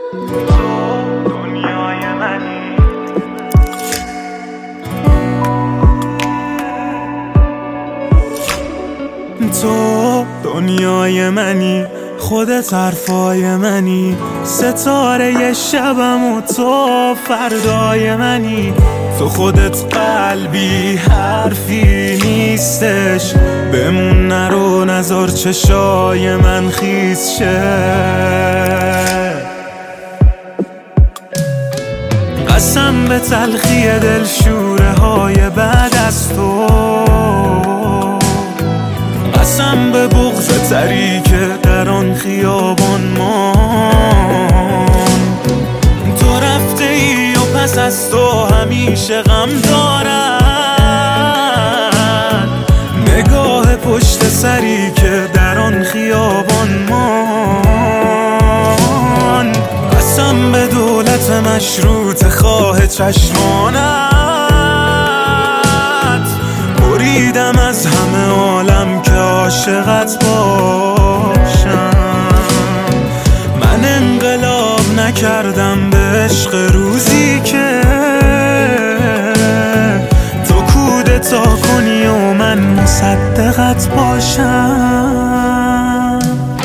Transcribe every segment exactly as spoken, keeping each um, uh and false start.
دنیای منی، تو دنیای منی، خودت حرفای منی، ستاره شبم و تو فردای منی. تو خودت قلبی حرفی نیستش، بمون نرو نذار چشای من خیس شه. قسم به تلخی دل شوره های بعد از تو، قسم به بغض تری که در آن خیابان مان. تو رفته ای و پس از تو همیشه غم دارن، نگاه پشت سری که در آن خیابان مان. قسم به دولت مشروط خواه چشمانت، بریدم از همه عالم که عاشقت باشم. من انقلاب نکردم به عشق روزی که تو کودتا کنی و من مصدقت باشم.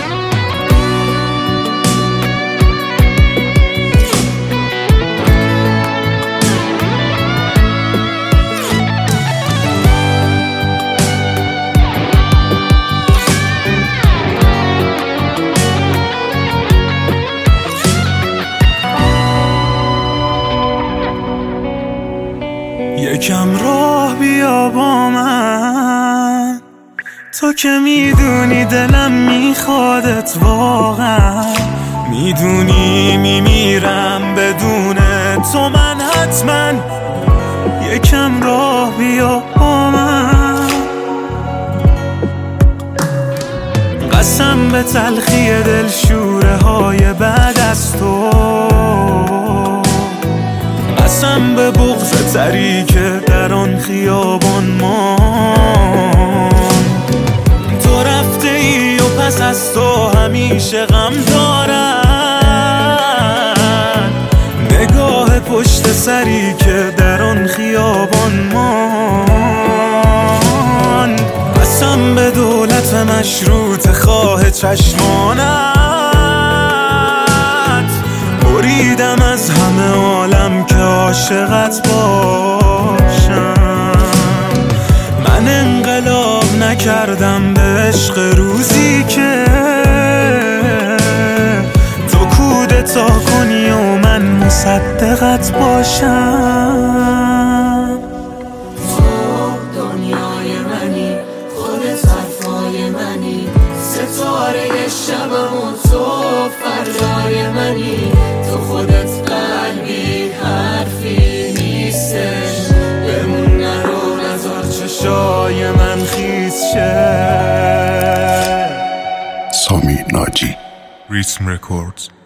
یکم راه بیا با من، تو که میدونی دلم میخوادت واقعا، میدونی میمیرم بدون تو من حتما. یکم راه بیا با من، قسم به تلخی دل شوره های بعد از تو، قسم به بغض تری که در آن خیابان مان. تو رفته ای و پس از تو همیشه غم دارن، نگاه پشت سری که در آن خیابان مان. قسم به دولت مشروط خواه چشمانت، بریدم از همه عالم که عاشقت باشم. من انقلاب نکردم به عشق روزی که تو کودتا کنی و من مصدقت باشم. تو دنیای منی، خودت حرفای منی، ستاره شبم و تو فردای منی. تو خودت قلبی حرفی نیستش، بمون نرو نذار چشای من خیس شه. سامی ناجی ریتم رکوردز.